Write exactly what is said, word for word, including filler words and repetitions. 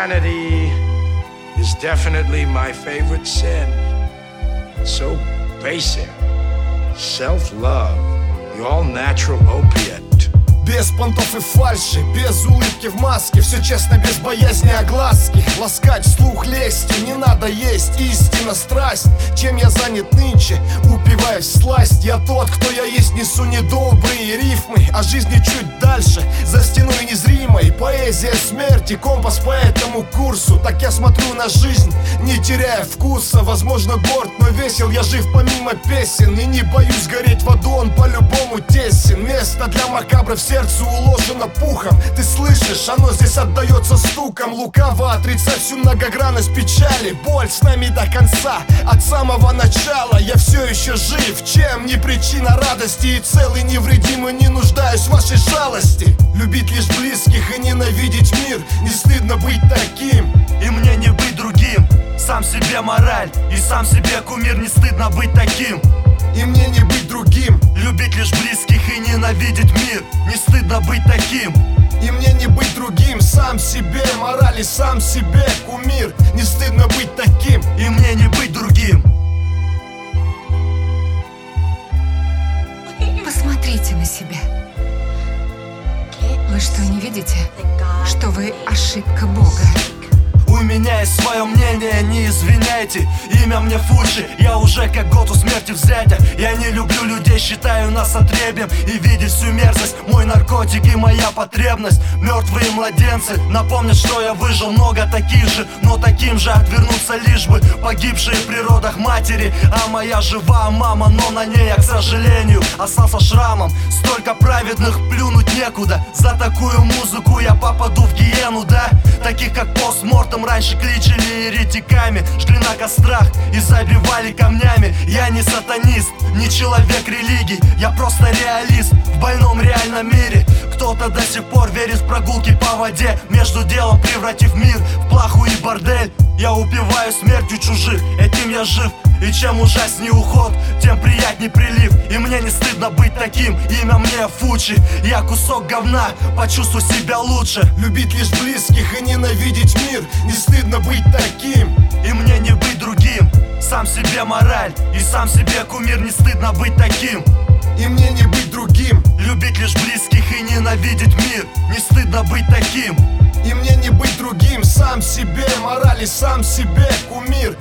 Vanity is definitely my favorite sin. So basic. Self-love, the all-natural opiate. Без понтов и фальши, без улыбки в маске. Все честно, без боязни огласки. Ласкать вслух лести, не надо есть. Истина, страсть, чем я занят нынче? Упиваюсь всласть. Я тот, кто я есть, несу недобрые рифмы. О жизни чуть дальше, за стеной незримой. Поэзия смерти, компас по этому курсу. Так я смотрю на жизнь, не теряя вкуса. Возможно, горд, но весел я жив помимо песен. И не боюсь гореть в аду, он по-любому тесен. Место для макабра в сердцу уложено пухом. Ты слышишь, оно здесь отдается стуком. Лукаво отрицать всю многогранность печали. Боль с нами до конца, от самого начала. Я все еще жив, чем не причина радости. И целый невредимый, не нуждаюсь в вашей жалости. Любить лишь близких и ненавидеть мир. Не стыдно быть таким, и мне не быть другим. Сам себе мораль и сам себе кумир. Не стыдно быть таким, и мне не быть другим. Любить лишь близких и ненавидеть мир. Не стыдно быть таким, и мне не быть другим. Сам себе мораль и сам себе кумир. Не стыдно быть таким, и мне не быть другим. Посмотрите на себя. Вы что, не видите, что вы ошибка Бога? У меня есть свое мнение, не извиняйте. Имя мне Фуджи, я уже как год у смерти в зятя. Я не люблю людей, считаю нас отребьем. И видеть всю мерзость, мой наркотик и моя потребность. Мертвые младенцы напомнят, что я выжил. Много таких же, но таким же отвернуться лишь бы погибшие в природах матери. А моя жива мама, но на ней я, к сожалению, остался шрамом. Столько праведных, плюнуть некуда. За такую музыку я попаду в гиену, да? Таких как постмортом раньше кличили еретиками, жгли на кострах и забивали камнями. Я не сатанист, не человек религий, я просто реалист в больном реальном мире. Кто-то до сих пор верит в прогулки по воде, между делом превратив мир в плаху и бордель. Я упиваю смертью чужих, этим я жив. И чем ужаснее уход, тем приятней прилив. И мне не стыдно быть таким, имя мне Фучи. Я кусок говна, почувствуй себя лучше. Любить лишь близких и ненавидеть мир. Не стыдно быть таким, и мне не быть другим. Сам себе мораль и сам себе кумир. Не стыдно быть таким, и мне не быть другим. Любить лишь близких и ненавидеть мир. Не стыдно быть таким, и мне не быть другим. Сам себе мораль и сам себе кумир.